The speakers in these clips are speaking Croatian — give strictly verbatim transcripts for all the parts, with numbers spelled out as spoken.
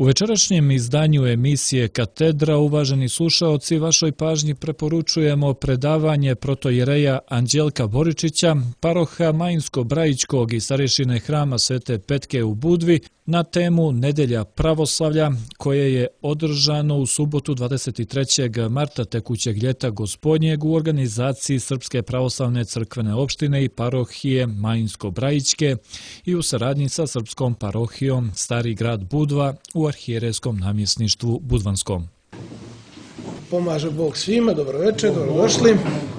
U večerašnjem izdanju emisije Katedra, uvaženi slušaoci, vašoj pažnji preporučujemo predavanje protojereja Anđelka Boričića, paroha Majinsko-Brajičkog i starješine hrama Svete Petke u Budvi na temu Nedelja pravoslavlja, koje je održano u subotu dvadeset trećeg marta tekućeg ljeta gospodnjeg u organizaciji Srpske pravoslavne crkvene opštine i parohije Majinsko-Brajičke i u saradnji sa Srpskom parohijom Stari grad Budva u arhijerejskom namjesništvu Budvanskom. Pomaže Bog svima, dobro večer, dobrodošli.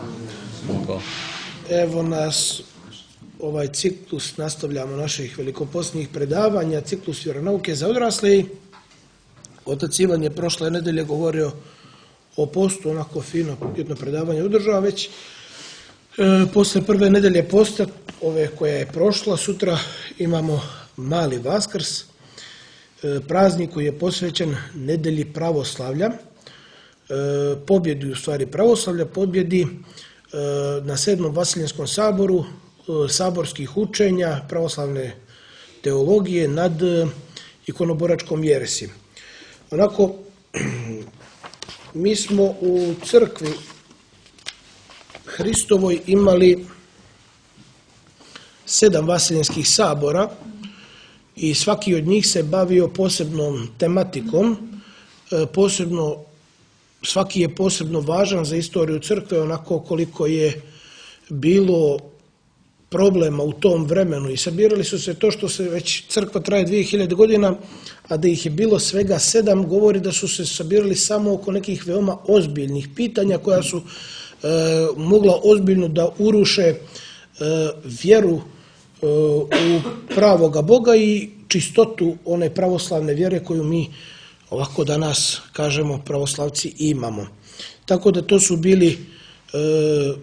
Evo nas, ovaj ciklus nastavljamo naših velikoposnih predavanja, ciklus vjeronauke za odrasle. Otac Ivan je prošle nedelje govorio o postu, onako fino jedno predavanje održao već. E, posle prve nedelje posta, ove koja je prošla, sutra imamo mali Vaskrs, e, praznik koji je posvećen nedelji pravoslavlja, e, pobjedi u stvari pravoslavlja, pobjedi e, na sedmom Vasiljenskom saboru, saborskih učenja pravoslavne teologije nad ikonoboračkom jeresi. Onako, mi smo u crkvi Hristovoj imali sedam vasiljenskih sabora i svaki od njih se bavio posebnom tematikom, posebno, svaki je posebno važan za istoriju crkve, onako koliko je bilo problema u tom vremenu i sabirali su se to što se već crkva traje dvije hiljade godina, a da ih je bilo svega sedam, govori da su se sabirali samo oko nekih veoma ozbiljnih pitanja koja su e, mogla ozbiljno da uruše e, vjeru e, u pravoga Boga i čistotu one pravoslavne vjere koju mi ovako danas kažemo pravoslavci imamo. Tako da to su bili e,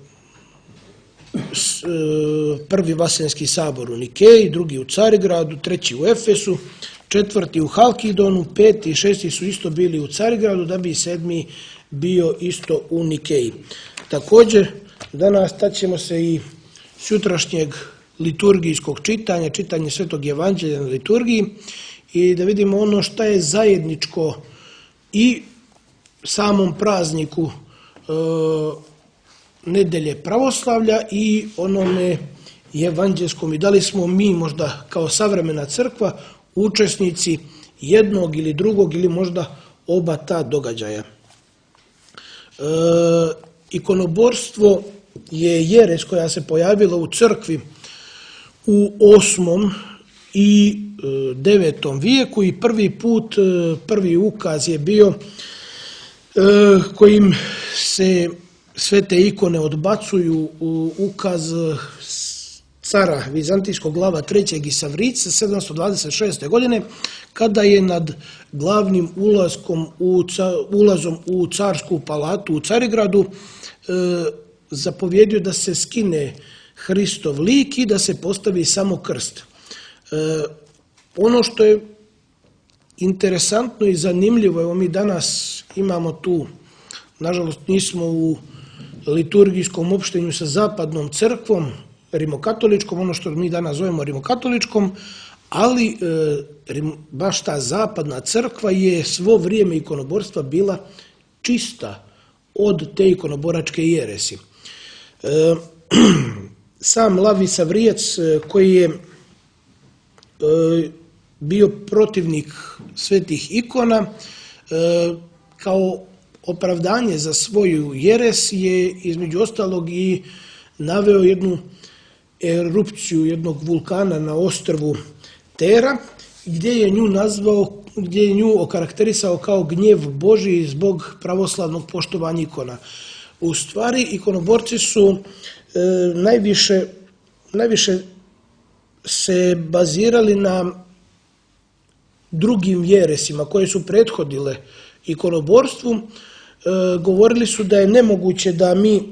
prvi Vasiljenski sabor u Nikeji, drugi u Carigradu, treći u Efesu, četvrti u Halkidonu, peti i šesti su isto bili u Carigradu, da bi sedmi bio isto u Nikeji. Također, danas taćemo se i sutrašnjeg liturgijskog čitanja, čitanje Svetog Evanđelja na liturgiji i da vidimo ono šta je zajedničko i samom prazniku e, nedelje pravoslavlja i onome evanđelskom i da li smo mi možda kao savremena crkva učesnici jednog ili drugog ili možda oba ta događaja. E, ikonoborstvo je jeres koja se pojavila u crkvi u osmom i devetom vijeku i prvi put, prvi ukaz je bio e, kojim se svete ikone odbacuju u ukaz cara Vizantijskog glava trećeg i Savrice sedamsto dvadeset šeste. godine, kada je nad glavnim ulazkom u, ulazom u carsku palatu u Carigradu e, zapovjedio da se skine Hristov lik i da se postavi samo krst. E, ono što je interesantno i zanimljivo, evo mi danas imamo tu, nažalost nismo u liturgijskom opštenju sa zapadnom crkvom, rimokatoličkom, ono što mi danas zovemo rimokatoličkom, ali e, baš ta zapadna crkva je svo vrijeme ikonoborstva bila čista od te ikonoboračke jeresi. E, sam Lavi Savrijac koji je e, bio protivnik svetih ikona, e, kao opravdanje za svoju jeres je između ostalog i naveo jednu erupciju jednog vulkana na ostrvu Tera, gdje je nju nazvao, gdje je nju okarakterisao kao gnjev Božji zbog pravoslavnog poštovanja ikona. U stvari, ikonoborci su e, najviše, najviše se bazirali na drugim jeresima koje su prethodile ikonoborstvu. E, govorili su da je nemoguće da mi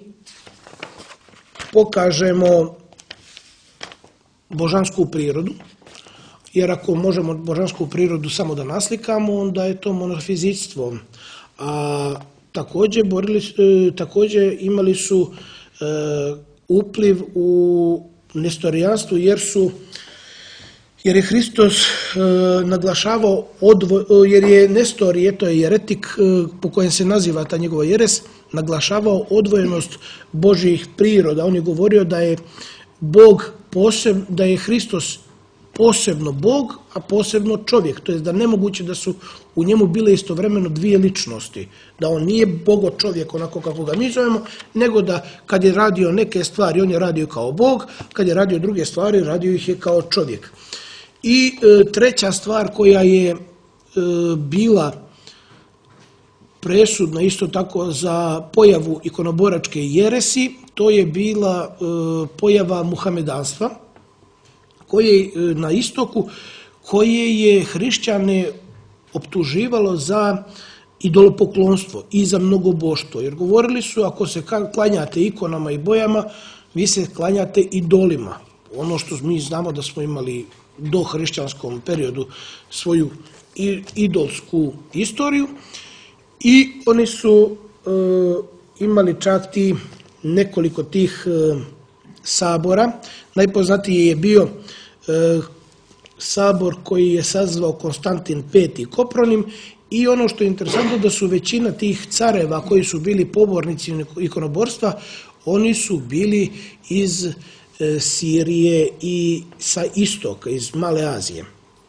pokažemo božansku prirodu, jer ako možemo božansku prirodu samo da naslikamo, onda je to monofizitstvo. A također, borili, e, također imali su e, upliv u nestorijanstvu, jer su jer je Hristos e, naglašavao odvoj, jer je Nestorije, to je jeretik e, po kojem se naziva ta njegova jeres, naglašavao odvojenost Božjih priroda. On je govorio da je Bog poseb, da je Hristos posebno Bog, a posebno čovjek. To je da nemoguće da su u njemu bile istovremeno dvije ličnosti. Da on nije Bogo čovjek onako kako ga mi zovemo, nego da kad je radio neke stvari, on je radio kao Bog, kad je radio druge stvari, radio ih je kao čovjek. I e, treća stvar koja je e, bila presudna isto tako za pojavu ikonoboračke jeresi, to je bila e, pojava muhamedanstva, koje e, na istoku, koje je hrišćane optuživalo za idolopoklonstvo i za mnogoboštvo. Jer govorili su, ako se klanjate ikonama i bojama, vi se klanjate idolima. Ono što mi znamo da smo imali do hrišćanskom periodu svoju idolsku istoriju i oni su e, imali čak ti nekoliko tih e, sabora. Najpoznatiji je bio e, sabor koji je sazvao Konstantin peti Kopronim i ono što je interesantno da su većina tih careva koji su bili pobornici ikonoborstva, oni su bili iz e, Sirije i sa istoka, iz Male Azije.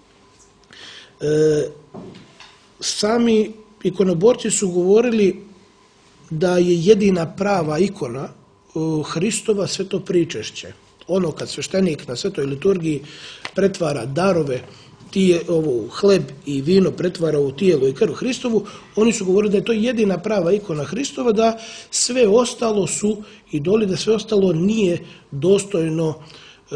E, sami ikonoborci su govorili da je jedina prava ikona Hristova sveto pričešće. Ono kad sveštenik na svetoj liturgiji pretvara darove, tije, ovo, hleb i vino pretvara u tijelo i krv Hristovu, oni su govorili da je to jedina prava ikona Hristova, da sve ostalo su idoli, da sve ostalo nije dostojno e,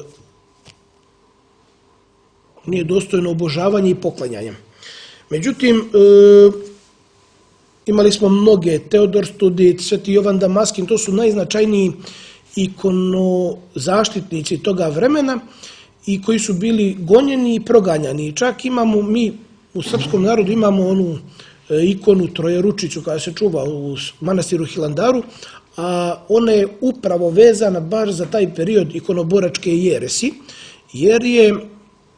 nije dostojno obožavanje i poklanjanje. Međutim, e, imali smo mnoge, Teodor Studit, Sveti Jovan Damaskin, to su najznačajniji ikonozaštitnici toga vremena i koji su bili gonjeni i proganjani. Čak imamo mi u srpskom narodu imamo onu ikonu Trojeručicu koja se čuva u manastiru Hilandaru, a ona je upravo vezana baš za taj period ikonoboračke jeresi, jer je e,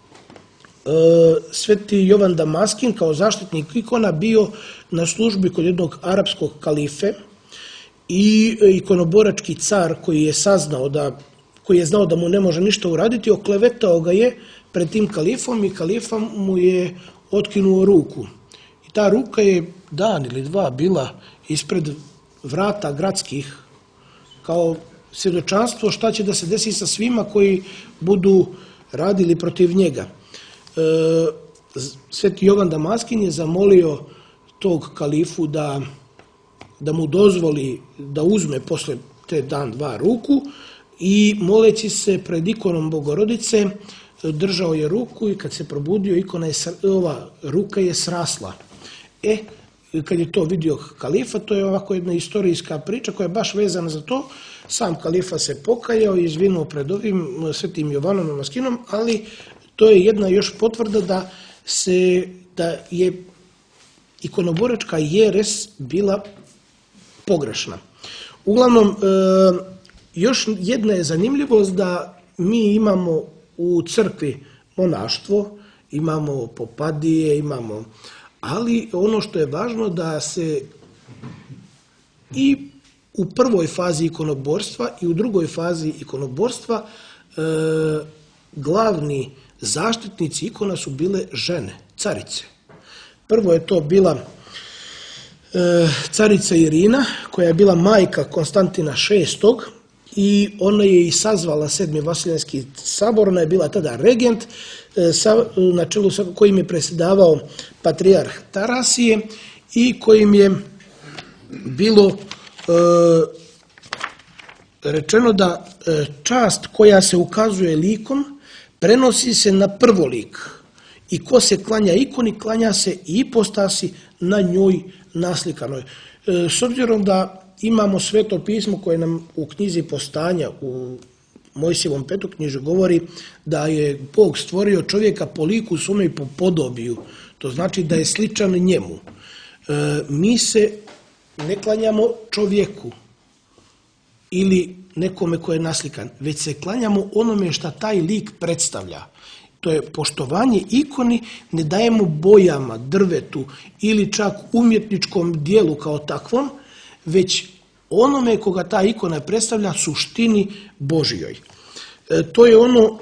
Sveti Jovan Damaskin kao zaštitnik ikona bio na službi kod jednog arapskog kalife i ikonoborački car koji je saznao da, koji je znao da mu ne može ništa uraditi, oklevetao ga je pred tim kalifom i kalifa mu je otkinuo ruku. I ta ruka je dan ili dva bila ispred vrata gradskih kao svjedočanstvo šta će da se desi sa svima koji budu radili protiv njega. E, Sveti Jovan Damaskin je zamolio tog kalifu da, da mu dozvoli da uzme posle te dan dva ruku i moleći se pred ikonom Bogorodice držao je ruku i kad se probudio ikona je, ova ruka je srasla. E, kad je to vidio kalifa, to je ovako jedna istorijska priča koja je baš vezana za to. Sam kalifa se pokajao i izvinuo pred ovim Svetim Jovanom Damaskinom, ali to je jedna još potvrda da se da je ikonoboračka jeres bila pogrešna. Uglavnom, e, još jedna je zanimljivost da mi imamo u crkvi monaštvo, imamo popadije, imamo, ali ono što je važno da se i u prvoj fazi ikonoborstva i u drugoj fazi ikonoborstva e, glavni zaštitnici ikona su bile žene, carice. Prvo je to bila e, carica Irina, koja je bila majka Konstantina šestog i ona je i sazvala sedmi Vasiljanski sabor, ona je bila tada regent, e, sa, na čelu sa kojim je predsjedavao patrijarh Tarasije i kojim je bilo e, rečeno da e, čast koja se ukazuje likom prenosi se na prvolik. I ko se klanja ikoni, klanja se i ipostasi na njoj naslikanoj. E, s obzirom da imamo sveto pismo koje nam u knjizi Postanja, u Mojsijevom petoknjižju govori da je Bog stvorio čovjeka po liku svome i po podobiju. To znači da je sličan njemu. E, mi se ne klanjamo čovjeku ili nekome ko je naslikan, već se klanjamo onome šta taj lik predstavlja. to je poštovanje ikoni, ne dajemo bojama, drvetu ili čak umjetničkom dijelu kao takvom, već onome koga ta ikona predstavlja suštini Božijoj. E, to je ono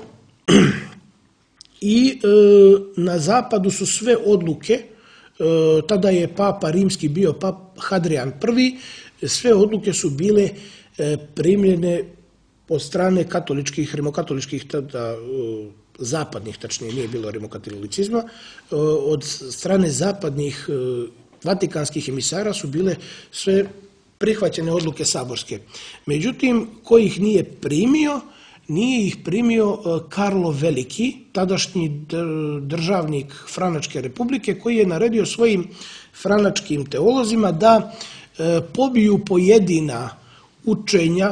i e, na zapadu su sve odluke, e, tada je papa rimski bio pap Hadrian prvi, sve odluke su bile e, primljene od strane katoličkih, rimokatoličkih tada e, zapadnih, tačnije nije bilo rimokatolicizma, e, od strane zapadnih e, vatikanskih emisara su bile sve prihvaćene odluke saborske. Međutim, ko ih nije primio, nije ih primio Karlo Veliki, tadašnji državnik Franačke republike, koji je naredio svojim franačkim teolozima da pobiju pojedina učenja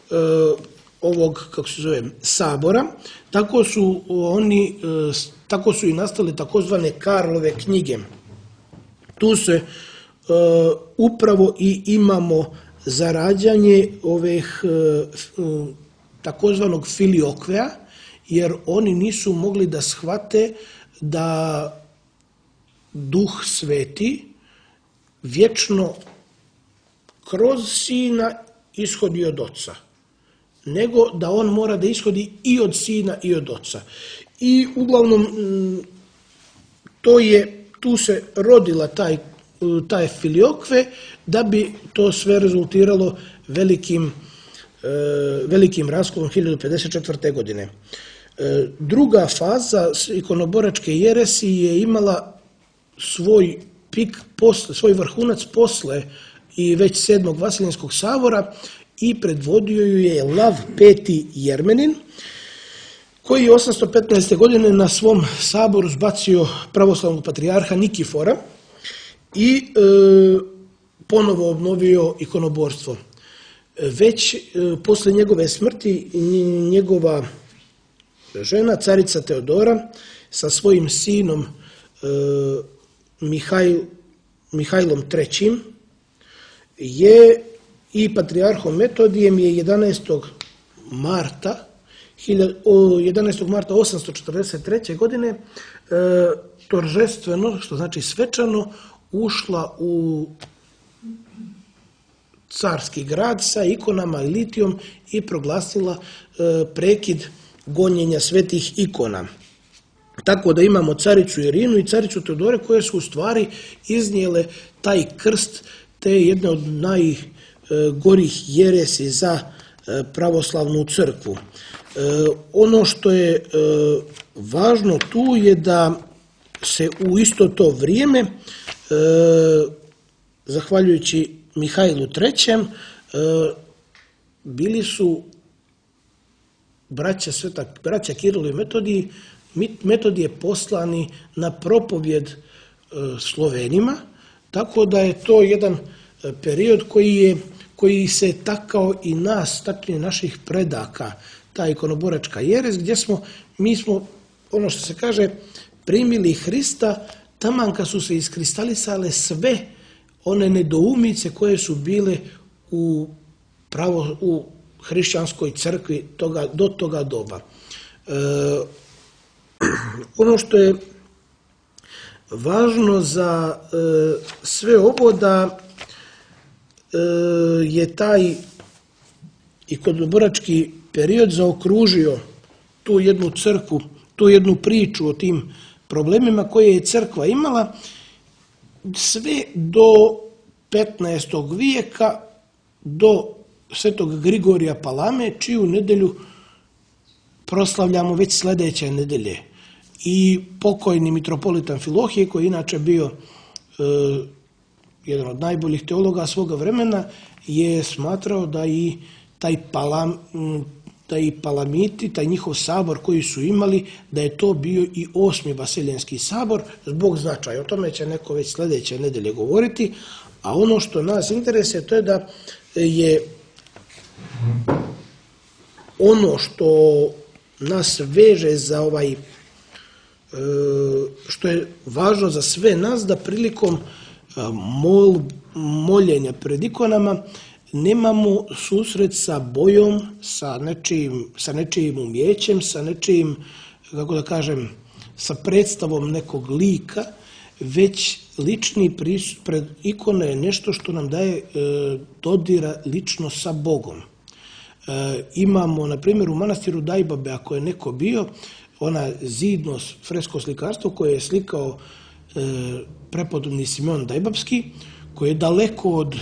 ovog, kako se zove, sabora. Tako su oni, tako su i nastale takozvane Karlove knjige. Tu se upravo i imamo za rađanje ovih takozvanog filiokvea, jer oni nisu mogli da shvate da Duh Sveti vječno kroz Sina ishodi od Oca, nego da on mora da ishodi i od Sina i od Oca. I uglavnom to je, tu se rodila taj taj filiokve, da bi to sve rezultiralo velikim, velikim raskolom hiljadu pedeset četvrte. godine. Druga faza ikonoboračke jeresi je imala svoj pik, posle, svoj vrhunac posle i već sedmog Vaseljenskog sabora i predvodio ju je Lav peti Jermenin, koji je osamsto petnaeste. godine na svom saboru zbacio pravoslavnog patrijarha Nikifora i e, ponovo obnovio ikonoborstvo. Već e, posle njegove smrti njegova žena, carica Teodora, sa svojim sinom e, Mihajl, Mihajlom trećim je i patrijarhom Metodijem je jedanaestog marta osamsto četrdeset treće. godine e, toržestveno, što znači svečano, ušla u carski grad sa ikonama i litijom i proglasila e, prekid gonjenja svetih ikona. Tako da imamo caricu Irinu i caricu Teodore koje su u stvari iznijele taj krst te jedne od najgorih jeresi za e, pravoslavnu crkvu. E, ono što je e, važno tu je da se u isto to vrijeme, e, zahvaljujući Mihajlu trećem, e, bili su braća, sveta, braća Kirilo i Metodiji, Metodije poslani na propovjed e, Slovenima, tako da je to jedan period koji, je, koji se takao i nas, tačnije naših predaka, ta ikonoboračka jeres, gdje smo, mi smo, ono što se kaže, primili Hrista, taman kad su se iskristalisale sve one nedoumice koje su bile u, pravo, u hrišćanskoj crkvi toga, do toga doba. E, ono što je važno za e, sve ovo da e, je taj ikonoborački period zaokružio tu jednu crkvu, tu jednu priču o tim problemima koje je crkva imala sve do petnaestog vijeka, do svetog Grigorija Palame, čiju nedelju proslavljamo već sljedeće nedelje. I pokojni mitropolit Amfilohije, koji je inače bio e, jedan od najboljih teologa svoga vremena, je smatrao da i taj palam, da i palamiti, taj njihov sabor koji su imali, da je to bio i osmi Vaseljenski sabor zbog značaja. O tome će neko već sljedeće nedelje govoriti, a ono što nas interesuje to je da je ono što nas veže za ovaj, što je važno za sve nas, da prilikom mol, moljenja pred ikonama nemamo susret sa bojom, sa nečijim, sa nečijim umjećem, sa nečijim kako da kažem, sa predstavom nekog lika, već lični pristup pred ikone je nešto što nam daje e, dodira lično sa Bogom. E, imamo, na primjer, u manastiru Dajbabe, ako je neko bio, ona zidno fresko slikarstvo koje je slikao e, prepodobni Simeon Dajbapski, koji je daleko od,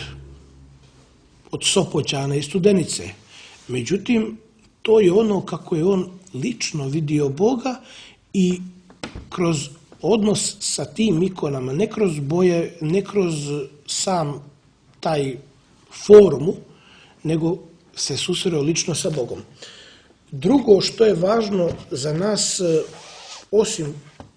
od Sopoćana i Studenice. Međutim, to je ono kako je on lično vidio Boga i kroz odnos sa tim ikonama, ne kroz boje, ne kroz sam taj formu, nego se susreo lično sa Bogom. Drugo što je važno za nas, osim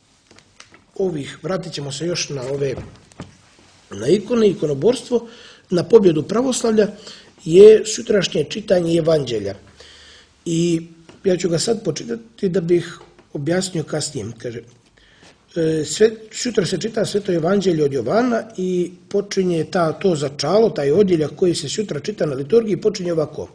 ovih, vratit ćemo se još na ove, na ikone, ikonoborstvo, na pobjedu pravoslavlja, je sutrašnje čitanje Evanđelja. I ja ću ga sad počitati da bih objasnio kasnije. Kaže, sve, sutra se čita Sveto Evanđelje od Jovana i počinje ta, to začalo, taj odjeljak koji se sutra čita na liturgiji, počinje ovako.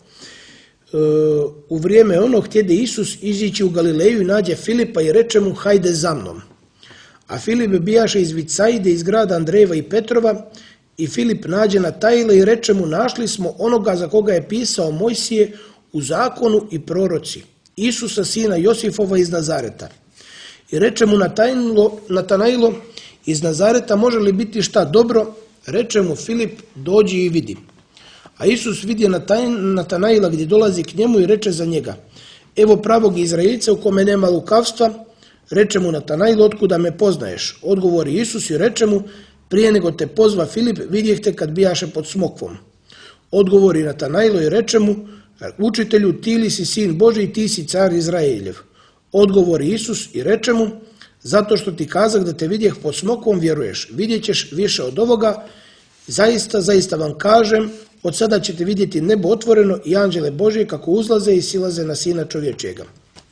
U vrijeme onog htjede Isus izići u Galileju i nađe Filipa i reče mu, hajde za mnom. A Filip bijaše iz Vicajde, iz grada Andrejeva i Petrova, i Filip nađe Natajila i reče mu, našli smo onoga za koga je pisao Mojsije u zakonu i proroci, Isusa sina Josifova iz Nazareta. I reče mu Natanailo, iz Nazareta može li biti šta dobro? Reče mu Filip, dođi i vidi. A Isus vidi Natanaila gdje dolazi k njemu i reče za njega, evo pravog Izraeljica u kome nema lukavstva. Reče mu Natanail, otkuda me poznaješ? Odgovori Isus i reče mu, prije nego te pozva Filip, vidjeh te kad bijaše pod smokvom. Odgovori Natanailo i reče mu, učitelju, ti li si sin Božji i ti si car Izraeljev. Odgovori Isus i reče mu, zato što ti kazah da te vidjeh pod smokvom vjeruješ, vidjet ćeš više od ovoga, zaista, zaista vam kažem, od sada ćete vidjeti nebo otvoreno i anđele Božje kako uzlaze i silaze na sina čovječjega.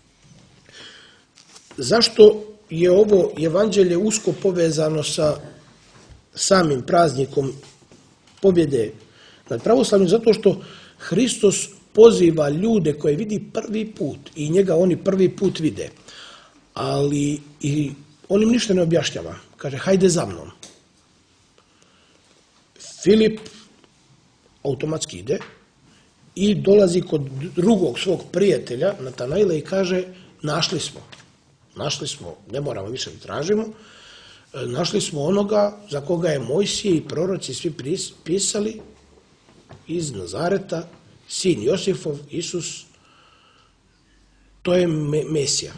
Zašto je ovo evanđelje usko povezano sa samim praznikom pobjede nad pravoslavljem? Zato što Hristos poziva ljude koje vidi prvi put i njega oni prvi put vide, ali i on im ništa ne objašnjava. Kaže, hajde za mnom. Filip automatski ide i dolazi kod drugog svog prijatelja, Natanaila, i kaže, našli smo. Našli smo, ne moramo više da tražimo, našli smo onoga za koga je Mojsije i proroci svi pisali, iz Nazareta, sin Josifov, Isus, to je Mesija.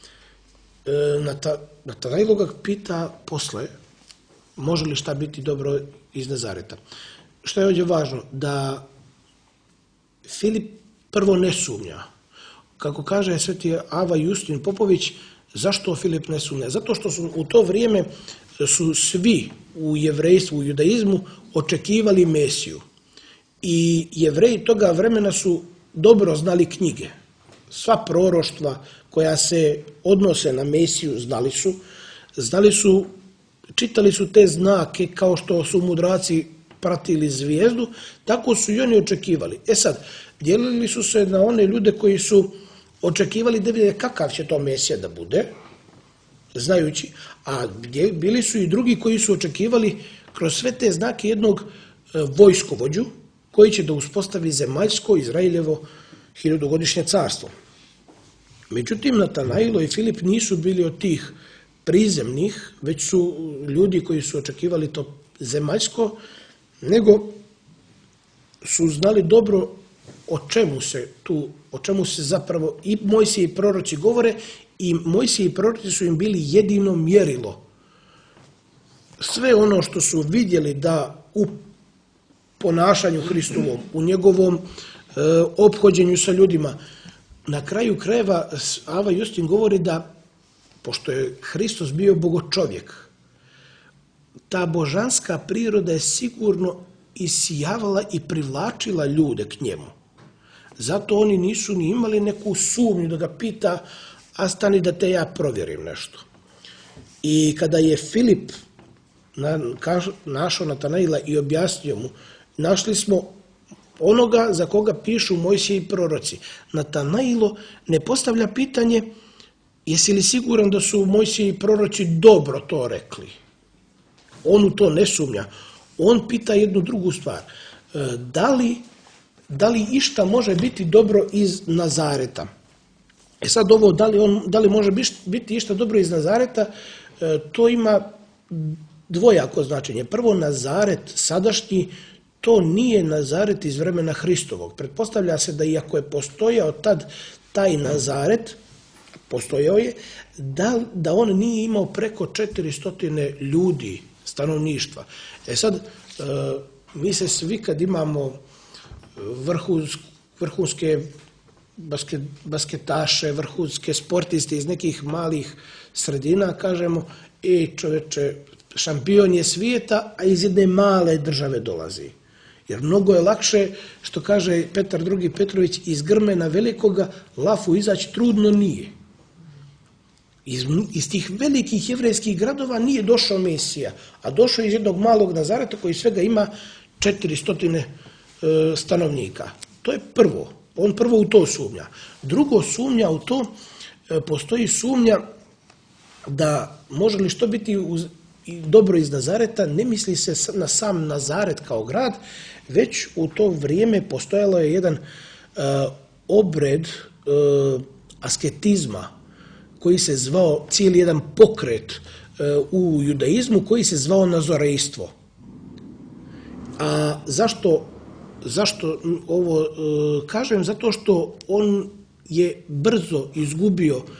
Natanail ga pita posle, može li šta biti dobro iz Nazareta. Što je ovdje važno? Da Filip prvo ne sumnja. Kako kaže sveti Ava Justin Popović, zašto Filip ne sumnja? Zato što su u to vrijeme su svi u jevrejstvu, u judaizmu očekivali Mesiju. I Jevreji toga vremena su dobro znali knjige. Sva proroštva koja se odnose na Mesiju znali su. Znali su, čitali su te znake kao što su mudraci pratili zvijezdu, tako su i oni očekivali. E sad, dijelili su se na one ljude koji su očekivali da vide kakav će to Mesija da bude, znajući, a bili su i drugi koji su očekivali kroz sve te znake jednog vojskovođu koji će da uspostavi zemaljsko Izraeljevo hiljadugodišnje carstvo. Međutim, Natanailo i Filip nisu bili od tih prizemnih, već su ljudi koji su očekivali to zemaljsko, nego su znali dobro o čemu se tu, o čemu se zapravo i Mojsije i proroci govore, i Mojsije i proroci su im bili jedino mjerilo. Sve ono što su vidjeli da u ponašanju Hristovom, u njegovom e, ophođenju sa ljudima, na kraju krajeva Ava Justin govori da, pošto je Hristos bio bogočovjek, ta božanska priroda je sigurno isijavala i privlačila ljude k njemu. Zato oni nisu ni imali neku sumnju da ga pita, a stani da te ja provjerim nešto. I kada je Filip našao Natanaila i objasnio mu, našli smo onoga za koga pišu Mojsije i proroci. Natanailo ne postavlja pitanje jesi li siguran da su Mojsije i proroci dobro to rekli? On u to ne sumnja. On pita jednu drugu stvar. Da li, da li išta može biti dobro iz Nazareta? E sad ovo, da li, on, da li može biti išta dobro iz Nazareta, to ima dvojako značenje. Prvo, Nazaret sadašnji, to nije Nazaret iz vremena Hristovog. Pretpostavlja se da iako je postojao tad taj Nazaret, postojao je, da, da on nije imao preko četiristo ljudi stanovništva. E sad, mi se svi kad imamo vrhunske basket, basketaše, vrhunske sportiste iz nekih malih sredina, kažemo, e čoveče, šampion je svijeta, a iz jedne male države dolazi. Jer mnogo je lakše, što kaže Petar drugi Petrović, iz grmena velikoga lafu izaći trudno nije. Iz, iz tih velikih jevrejskih gradova nije došao Mesija, a došao iz jednog malog Nazareta koji svega ima četiristo e, stanovnika. To je prvo. On prvo u to sumnja. Drugo sumnja u to, e, postoji sumnja da može li što biti uz, dobro iz Nazareta, ne misli se na sam Nazaret kao grad, već u to vrijeme postojalo je jedan e, obred e, asketizma koji se zvao, cijeli jedan pokret e, u judaizmu koji se zvao nazorejstvo. A zašto, zašto ovo e, kažem? Zato što on je brzo izgubio e,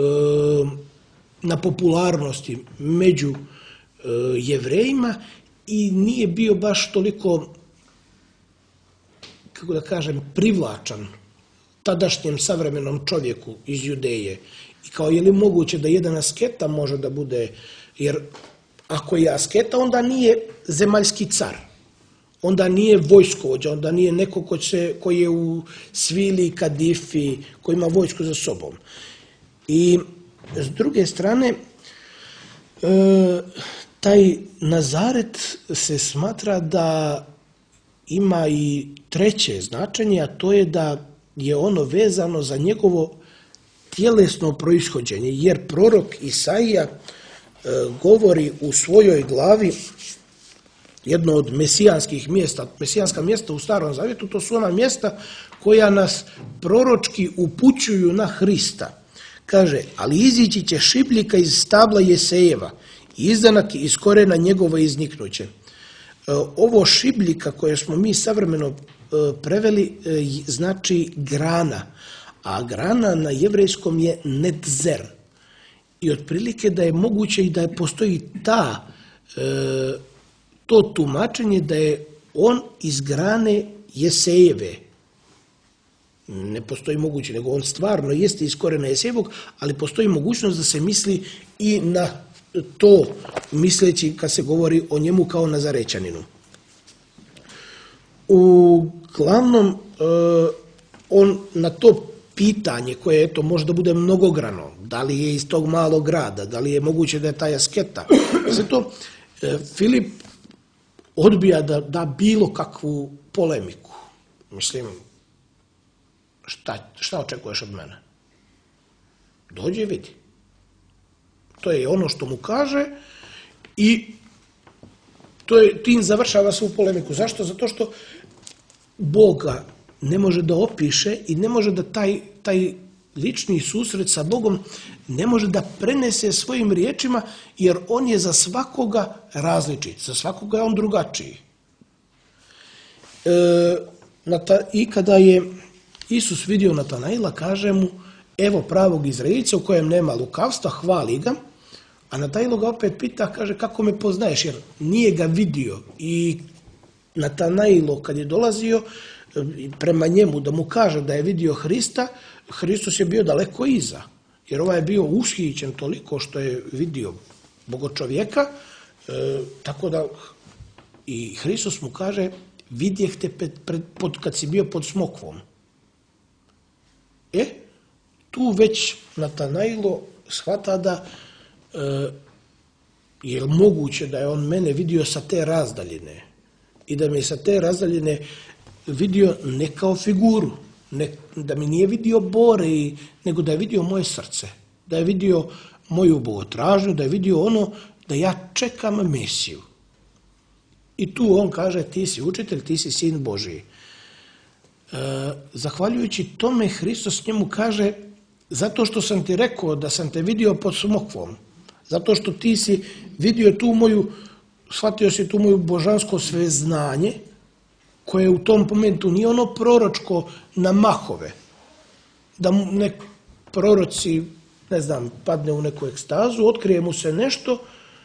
na popularnosti među e, Jevrejima i nije bio baš toliko, kako da kažem, privlačan tadašnjem savremenom čovjeku iz Judeje. I kao je li moguće da jedan asketa može da bude, jer ako je asketa, onda nije zemaljski car, onda nije vojskovođa, onda nije neko ko će, koji je u svili, kadifi, koji ima vojsku za sobom. I s druge strane, e, taj Nazaret se smatra da ima i treće značenje, a to je da je ono vezano za njegovo tjelesno proishođenje, jer prorok Isaija e, govori u svojoj glavi, jedno od mesijanskih mjesta, mesijanska mjesta u Starom Zavjetu, to su ona mjesta koja nas proročki upućuju na Hrista. Kaže, ali izići će šibljika iz stabla Jesejeva, izdanak iz korena njegova izniknuće. E, ovo šibljika koje smo mi savremeno e, preveli e, znači grana, a grana na jevrejskom je netzer. I otprilike da je moguće i da je postoji ta, e, to tumačenje da je on iz grane Jesejeve. Ne postoji moguće, nego on stvarno jeste iz korena Jesejevog, ali postoji mogućnost da se misli i na to, misleći kad se govori o njemu kao Nazarećaninu. Uglavnom, e, on na to pitanje koje eto može da bude mnogograno, da li je iz tog malog grada, da li je moguće da je taj asketa. Zato e, Filip odbija da da bilo kakvu polemiku. Mislim, šta, šta očekuješ od mene? Dođi i vidi. To je ono što mu kaže i to je, tim završava svu polemiku. Zašto? Zato što Boga ne može da opiše i ne može da taj, taj lični susret sa Bogom ne može da prenese svojim riječima, jer on je za svakoga različit, za svakoga je on drugačiji. E, nata, I kada je Isus vidio Natanaila, kaže mu, evo pravog Izraelca u kojem nema lukavstva, hvali ga, a Natanail ga opet pita, kaže, kako me poznaješ, jer nije ga vidio. I Natanailo kad je dolazio prema njemu da mu kaže da je vidio Hrista, Hristos je bio daleko iza, jer ovaj je bio ushićen toliko što je vidio bogočovjeka, e, tako da i Hristos mu kaže, vidjeh te pred, pred, pod, kad si bio pod smokvom. E, tu već Natanailo shvata da e, je moguće da je on mene vidio sa te razdaljine i da me sa te razdaljine vidio ne kao figuru, ne, da mi nije vidio bore, nego da je vidio moje srce. da je vidio moju bogotražnju, da je vidio ono da ja čekam Mesiju. I tu on kaže ti si učitelj, ti si sin Božiji. E, zahvaljujući tome Hristos njemu kaže zato što sam ti rekao da sam te vidio pod smokvom, zato što ti si vidio tu moju, shvatio si tu moju božansko sveznanje, koje u tom momentu nije ono proročko na mahove, da mu nek proroci, ne znam, padne u neku ekstazu, otkrije mu se nešto,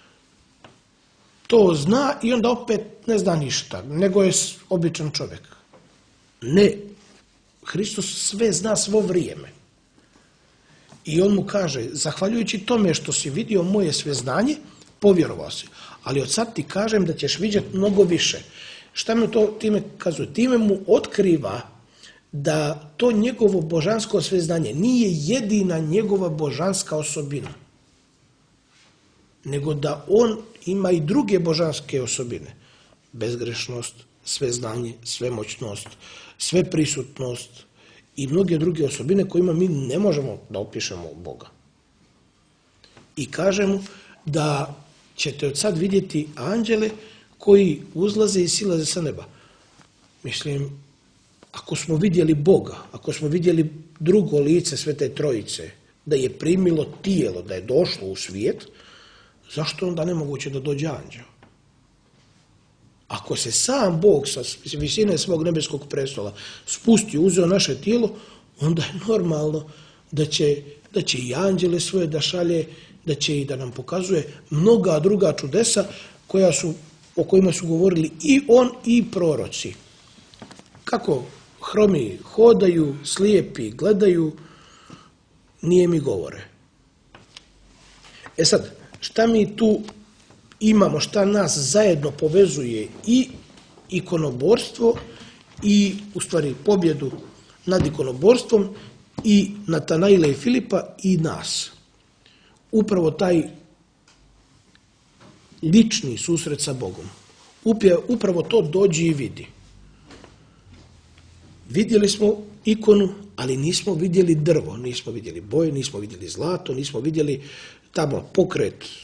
to zna i onda opet ne zna ništa, nego je običan čovjek. Ne, Hristos sve zna svo vrijeme. I on mu kaže, zahvaljujući tome što si vidio moje sveznanje, povjerovao si. Ali od sad ti kažem da ćeš vidjeti mnogo više. Šta me to time kazuje? Time mu otkriva da to njegovo božansko sveznanje nije jedina njegova božanska osobina, nego da on ima i druge božanske osobine. Bezgrešnost, sveznanje, svemoćnost, sveprisutnost i mnoge druge osobine kojima mi ne možemo da opišemo Boga. I kaže mu da ćete od sad vidjeti anđele koji uzlaze i silaze sa neba. Mislim, ako smo vidjeli Boga, ako smo vidjeli drugo lice Svete Trojice, da je primilo tijelo, da je došlo u svijet, zašto onda nemoguće da dođe anđeo? Ako se sam Bog sa visine svog nebeskog prestola spustio, uzeo naše tijelo, onda je normalno da će, da će i anđele svoje da šalje, da će i da nam pokazuje mnoga druga čudesa koja su, o kojima su govorili i on i proroci. Kako hromi hodaju, slijepi gledaju, nijemi govore. E sad, šta mi tu imamo, šta nas zajedno povezuje i ikonoborstvo i u stvari pobjedu nad ikonoborstvom i Natanaila i Filipa i nas. Upravo taj lični susret sa Bogom. Upravo to dođi i vidi. Vidjeli smo ikonu, ali nismo vidjeli drvo, nismo vidjeli boje, nismo vidjeli zlato, nismo vidjeli tamo pokret e,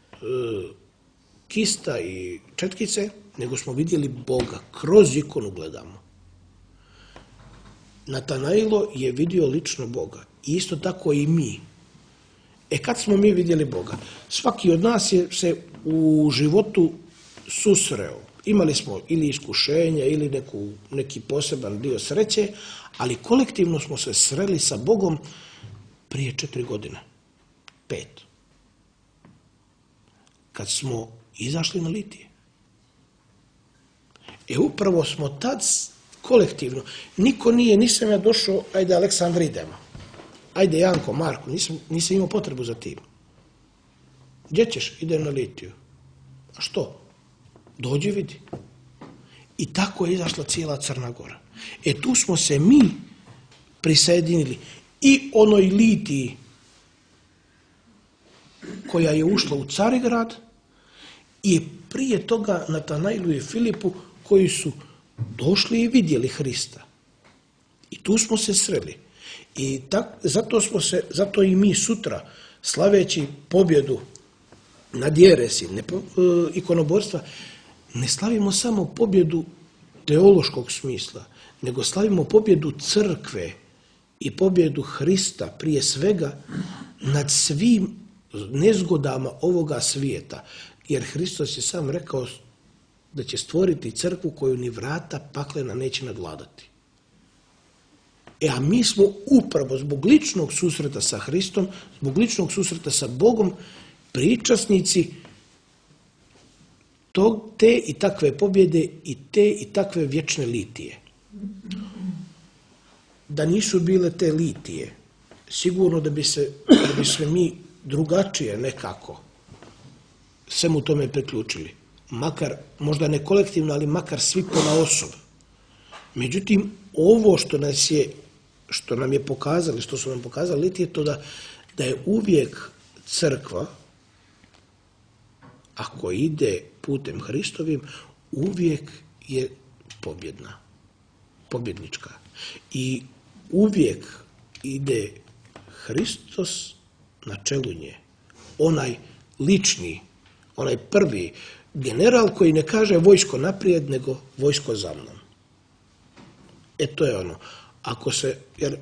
kista i četkice, nego smo vidjeli Boga. Kroz ikonu gledamo. Natanailo je vidio lično Boga. I isto tako i mi. E kad smo mi vidjeli Boga? Svaki od nas je se u životu susreo. Imali smo ili iskušenja ili neku, neki poseban dio sreće, ali kolektivno smo se sreli sa Bogom prije četiri godine. Pet. Kad smo izašli na litije. E upravo smo tad kolektivno. Niko nije, nisam ja došao, ajde Aleksandar idemo. Ajde Janko, Marko, nisam, nisam imao potrebu za tim. Gdje ćeš? Idem na litiju. A što? Dođi vidi. I tako je izašla cijela Crna Gora. E tu smo se mi prisajedinili i onoj litiji koja je ušla u Carigrad i prije toga Natanailu i Filipu koji su došli i vidjeli Hrista. I tu smo se sreli. I tak, zato smo se, zato i mi sutra, slaveći pobjedu nad jeresi, ne, ikonoborstva, ne slavimo samo pobjedu teološkog smisla, nego slavimo pobjedu crkve i pobjedu Hrista prije svega nad svim nezgodama ovoga svijeta. Jer Hristos je sam rekao da će stvoriti crkvu koju ni vrata paklena neće nadvladati. E a mi smo upravo zbog ličnog susreta sa Hristom, zbog ličnog susreta sa Bogom, pričasnici tog, te i takve pobjede i te i takve vječne litije. Da nisu bile te litije, sigurno da bi se, da bi se mi drugačije nekako svemu tome priključili. Makar, možda ne kolektivno, ali makar svi ponaosob. Međutim, ovo što nas je, što nam je pokazali, što su nam pokazali litije, to da, da je uvijek crkva, ako ide putem Hristovim, uvijek je pobjedna, pobjednička. I uvijek ide Hristos na čelu nje, onaj lični, onaj prvi general koji ne kaže vojsko naprijed, nego vojsko za mnom. E to je ono. Ako se, jer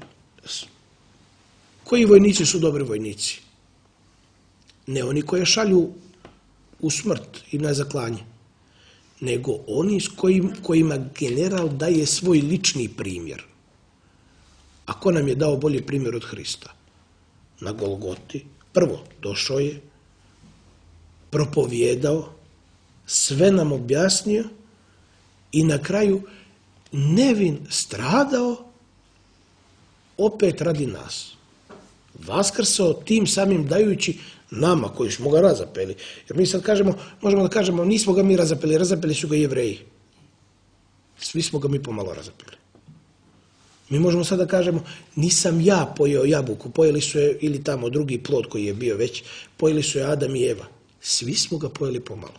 koji vojnici su dobri vojnici? Ne oni koje šalju u smrt i na zaklanje, nego oni s kojim, kojima general daje svoj lični primjer. A ko nam je dao bolji primjer od Hrista? Na Golgoti prvo došao je, propovijedao, sve nam objasnio i na kraju nevin stradao opet radi nas. Vaskrsao tim samim dajući nama koji smo ga razapeli. Jer mi sad kažemo, možemo da kažemo, nismo ga mi razapeli, razapeli su ga Jevreji. Svi smo ga mi pomalo razapeli. Mi možemo sad da kažemo, nisam ja pojeo jabuku, pojeli su je, ili tamo drugi plod koji je bio već, pojeli su je Adam i Eva. Svi smo ga pojeli pomalo.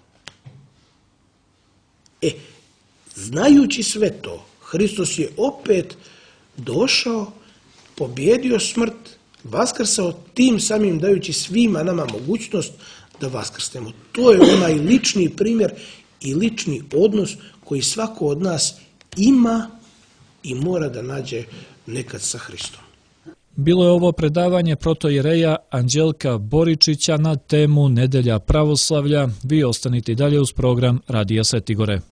E, znajući sve to, Hristos je opet došao, pobjedio smrt, vaskrsao tim samim dajući svima nama mogućnost da vaskrsnemo. To je onaj lični primjer i lični odnos koji svako od nas ima i mora da nađe nekad sa Hristom. Bilo je ovo predavanje protoijereja Anđelka Boričića na temu Nedelja pravoslavlja. Vi ostanite dalje uz program Radija Svetigore.